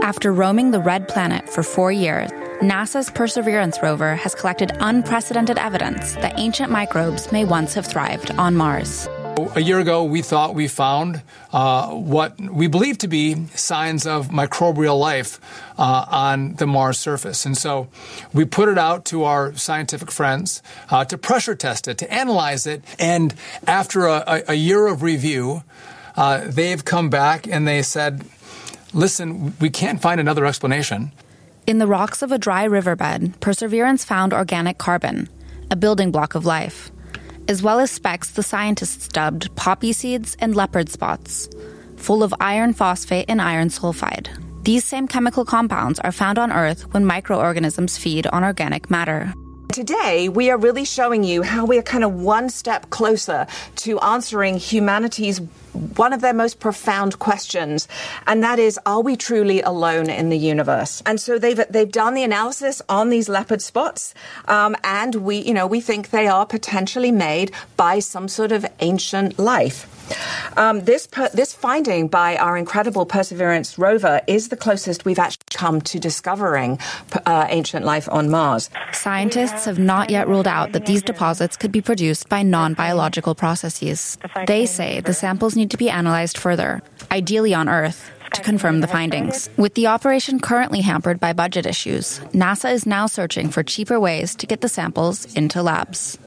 After roaming the red planet for 4 years, NASA's Perseverance rover has collected unprecedented evidence that ancient microbes may once have thrived on Mars. A year ago, we thought we found what we believe to be signs of microbial life on the Mars surface. And so we put it out to our scientific friends to pressure test it, to analyze it. And after a year of review, they've come back and they said, listen, we can't find another explanation. In the rocks of a dry riverbed, Perseverance found organic carbon, a building block of life, as well as specks the scientists dubbed poppy seeds and leopard spots, full of iron phosphate and iron sulfide. These same chemical compounds are found on Earth when microorganisms feed on organic matter. Today, we are really showing you how we are kind of one step closer to answering humanity's one of their most profound questions, and that is, are we truly alone in the universe? And so they've done the analysis on these leopard spots, and we think they are potentially made by some sort of ancient life. This finding by our incredible Perseverance rover is the closest we've actually come to discovering ancient life on Mars. Scientists have not yet ruled out that these deposits could be produced by non-biological processes. They say the samples need to be analyzed further, ideally on Earth, to confirm the findings. With the operation currently hampered by budget issues, NASA is now searching for cheaper ways to get the samples into labs.